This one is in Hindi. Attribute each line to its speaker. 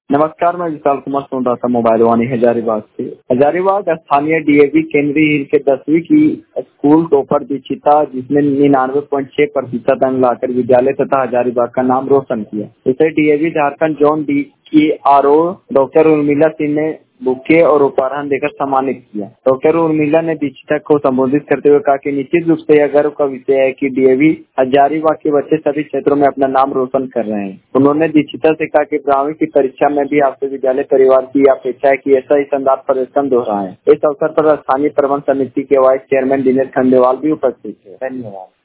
Speaker 1: नमस्कार, मैं विशाल कुमार सुन रहा था मोबाइल वाणी हजारीबाग से। हजारीबाग स्थानीय डीएवी केंद्रीय हिल के 10वीं की स्कूल टॉपर दीक्षिता, जिसने 99.6% अंक लाकर विद्यालय तथा हजारीबाग का नाम रोशन किया। इसे डीएवी झारखंड जोन डी की आरओ डॉक्टर उर्मिला सिंह ने बुके और उपहार देकर सम्मानित किया। डॉक्टर उर्मिला ने दीक्षिता को संबोधित करते हुए कहा कि निश्चित रूप से यह गर्व का विषय है कि डीएवी हजारीबाग के बच्चे सभी क्षेत्रों में अपना नाम रोशन कर रहे हैं। उन्होंने दीक्षिता से कहा कि 12वीं की परीक्षा में भी आपसे विद्यालय परिवार की अपेक्षा है कि ऐसा ही शानदार प्रदर्शन दोहराएं। इस अवसर पर स्थानीय प्रबंध समिति के वाइस चेयरमैन दिनेश खंडेवाल भी उपस्थित थे। धन्यवाद।